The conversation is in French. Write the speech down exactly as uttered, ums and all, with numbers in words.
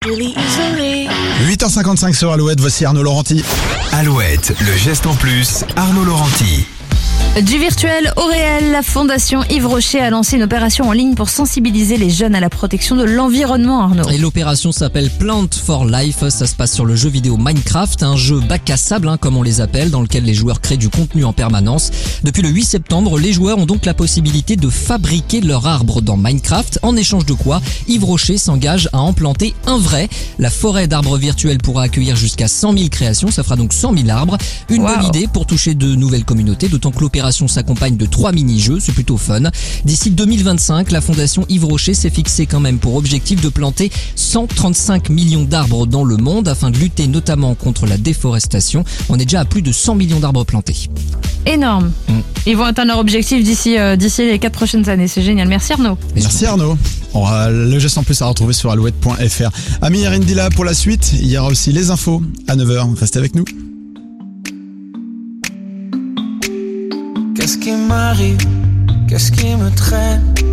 huit heures cinquante-cinq sur Alouette, voici Arnaud Laurenti. Alouette, le geste en plus, Arnaud Laurenti. Du virtuel au réel, la Fondation Yves Rocher a lancé une opération en ligne pour sensibiliser les jeunes à la protection de l'environnement, Arnaud. Et l'opération s'appelle Plant for Life, ça se passe sur le jeu vidéo Minecraft, un jeu bac à sable hein, comme on les appelle, dans lequel les joueurs créent du contenu en permanence. Depuis le huit septembre, les joueurs ont donc la possibilité de fabriquer leur arbre dans Minecraft, en échange de quoi Yves Rocher s'engage à en planter un vrai. La forêt d'arbres virtuels pourra accueillir jusqu'à cent mille créations, ça fera donc cent mille arbres. Une Wow. bonne idée pour toucher de nouvelles communautés, d'autant que l'opération s'accompagne de trois mini-jeux, c'est plutôt fun. D'ici deux mille vingt-cinq, la Fondation Yves Rocher s'est fixé quand même pour objectif de planter cent trente-cinq millions d'arbres dans le monde afin de lutter notamment contre la déforestation. On est déjà à plus de cent millions d'arbres plantés. Énorme. Mm. Ils vont atteindre leur objectif d'ici euh, d'ici les quatre prochaines années. C'est génial. Merci Arnaud. Merci Arnaud. On aura le geste en plus à retrouver sur alouette point f r. Amir Indila pour la suite. Il y aura aussi les infos à neuf heures. Restez avec nous. Qu'est-ce qui m'arrive? Qu'est-ce qui me traîne?